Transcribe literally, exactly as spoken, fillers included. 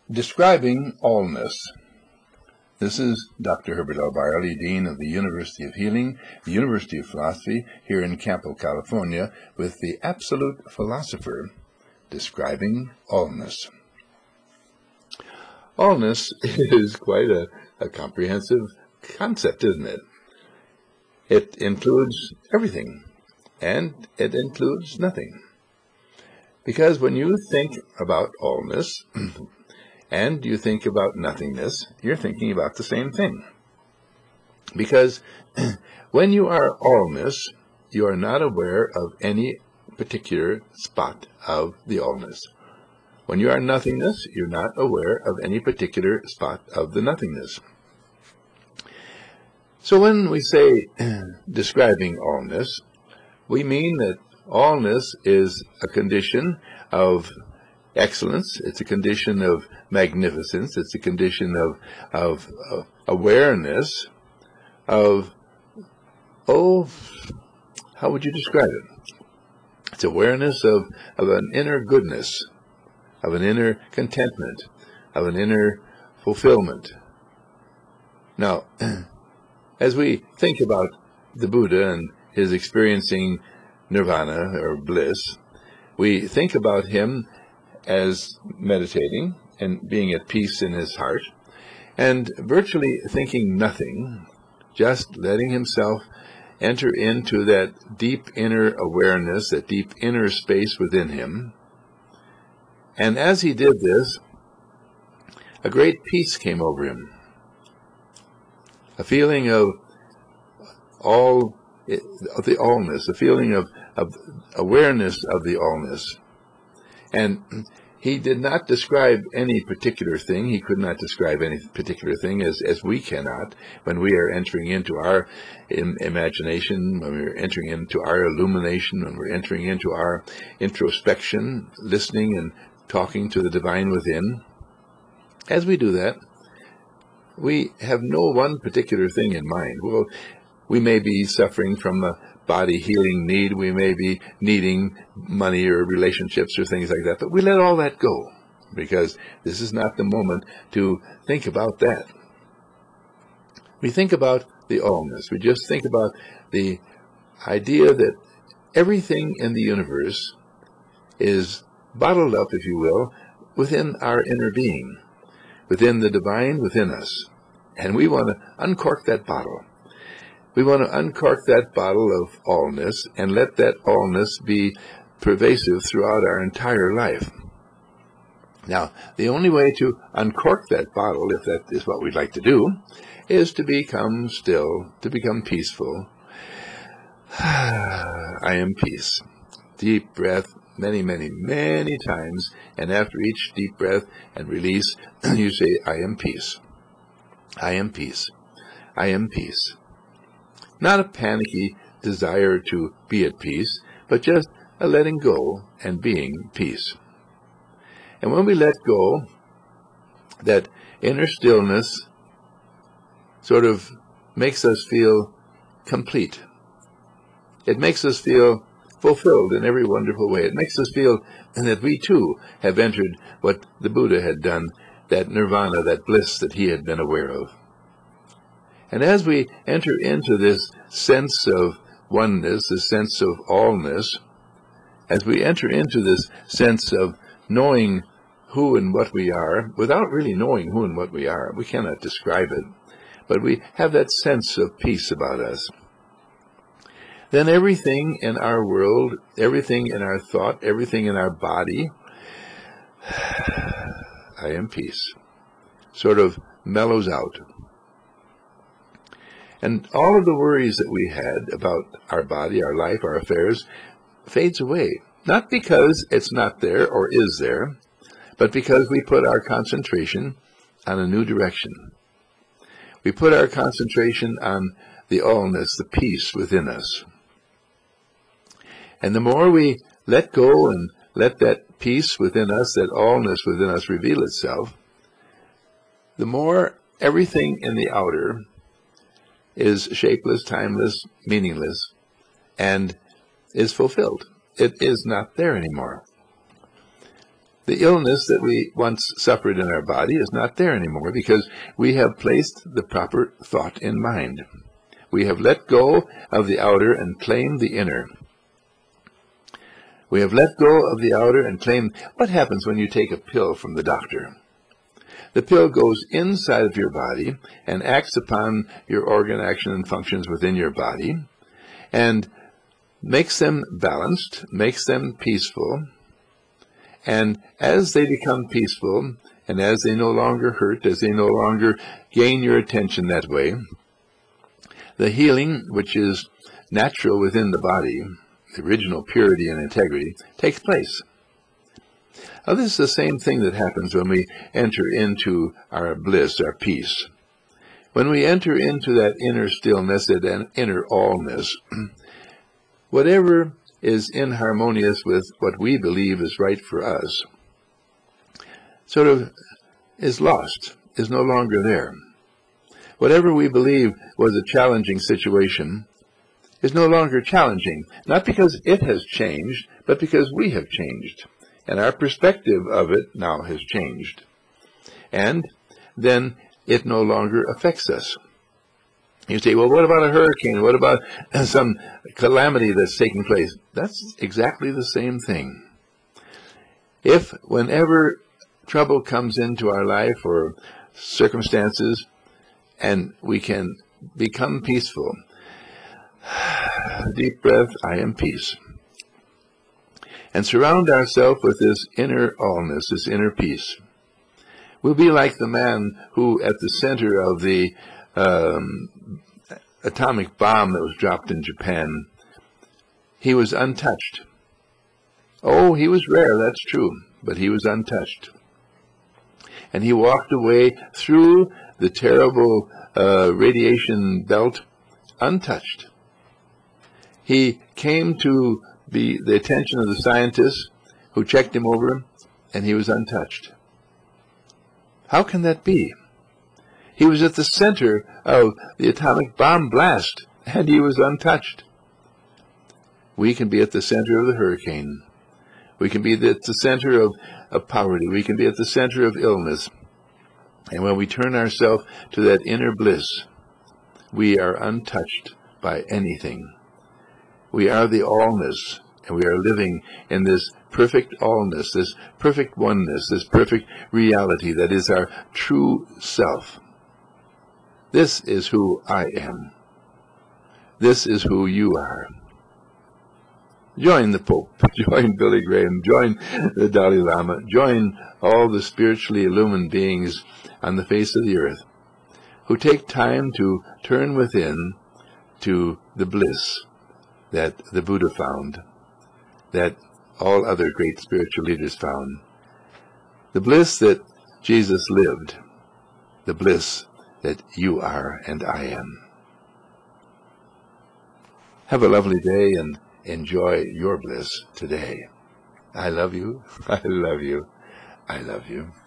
Describing Allness. This is Doctor Herbert L. Byerly, Dean of the University of Healing, the University of Philosophy, here in Campo, California, with the Absolute Philosopher, Describing Allness. Allness is quite a, a comprehensive concept, isn't it? It includes everything, and it includes nothing. Because when you think about allness, and you think about nothingness, you're thinking about the same thing. Because when you are allness, you are not aware of any particular spot of the allness. When you are nothingness, you're not aware of any particular spot of the nothingness. So when we say describing allness, we mean that allness is a condition of excellence, it's a condition of magnificence, it's a condition of, of, of awareness, of, oh, how would you describe it? It's awareness of, of an inner goodness, of an inner contentment, of an inner fulfillment. Now, as we think about the Buddha and his experiencing nirvana or bliss, we think about him as meditating and being at peace in his heart, and virtually thinking nothing, just letting himself enter into that deep inner awareness, that deep inner space within him. And as he did this, a great peace came over him, a feeling of all of the allness, a feeling of, of awareness of the allness. And he did not describe any particular thing. He could not describe any particular thing as, as we cannot when we are entering into our im- imagination, when we're entering into our illumination, when we're entering into our introspection, listening and talking to the divine within. As we do that, we have no one particular thing in mind. Well, we may be suffering from a body healing need, we may be needing money or relationships or things like that, but we let all that go, because this is not the moment to think about that. We think about the allness. We just think about the idea that everything in the universe is bottled up, if you will, within our inner being, within the divine within us. And we want to uncork that bottle. We want to uncork that bottle of allness and let that allness be pervasive throughout our entire life. Now, the only way to uncork that bottle, if that is what we'd like to do, is to become still, to become peaceful. I am peace. Deep breath, many, many, many times, and after each deep breath and release, you say, I am peace. I am peace. I am peace. Not a panicky desire to be at peace, but just a letting go and being peace. And when we let go, that inner stillness sort of makes us feel complete. It makes us feel fulfilled in every wonderful way. It makes us feel that we too have entered what the Buddha had done, that nirvana, that bliss that he had been aware of. And as we enter into this sense of oneness, this sense of allness, as we enter into this sense of knowing who and what we are, without really knowing who and what we are, we cannot describe it, but we have that sense of peace about us, then everything in our world, everything in our thought, everything in our body, I am peace, sort of mellows out. And all of the worries that we had about our body, our life, our affairs, fades away. Not because it's not there or is there, but because we put our concentration on a new direction. We put our concentration on the allness, the peace within us. And the more we let go and let that peace within us, that allness within us reveal itself, the more everything in the outer is shapeless, timeless, meaningless, and is fulfilled. It is not there anymore. The illness that we once suffered in our body is not there anymore because we have placed the proper thought in mind. We have let go of the outer and claimed the inner. We have let go of the outer and claimed. What happens when you take a pill from the doctor? The pill goes inside of your body and acts upon your organ action and functions within your body and makes them balanced, makes them peaceful. And as they become peaceful, and as they no longer hurt, as they no longer gain your attention that way, the healing, which is natural within the body, the original purity and integrity, takes place. Now, this is the same thing that happens when we enter into our bliss, our peace. When we enter into that inner stillness, that inner allness, whatever is inharmonious with what we believe is right for us, sort of is lost, is no longer there. Whatever we believe was a challenging situation is no longer challenging, not because it has changed, but because we have changed. And our perspective of it now has changed. And then it no longer affects us. You say, well, what about a hurricane? What about some calamity that's taking place? That's exactly the same thing. If whenever trouble comes into our life or circumstances and we can become peaceful, deep breath, I am peace, and surround ourselves with this inner allness, this inner peace, we'll be like the man who, at the center of the um, atomic bomb that was dropped in Japan, he was untouched. Oh, he was rare, that's true, but he was untouched. And he walked away through the terrible uh, radiation belt untouched. He came to the, the attention of the scientists who checked him over, and he was untouched. How can that be? He was at the center of the atomic bomb blast, and he was untouched. We can be at the center of the hurricane. We can be at the center of, of poverty. We can be at the center of illness. And when we turn ourselves to that inner bliss, we are untouched by anything. We are the allness, and we are living in this perfect allness, this perfect oneness, this perfect reality that is our true self. This is who I am. This is who you are. Join the Pope, join Billy Graham, join the Dalai Lama, join all the spiritually illumined beings on the face of the earth who take time to turn within to the bliss that the Buddha found, that all other great spiritual leaders found, the bliss that Jesus lived, the bliss that you are and I am. Have a lovely day and enjoy your bliss today. I love you. I love you. I love you.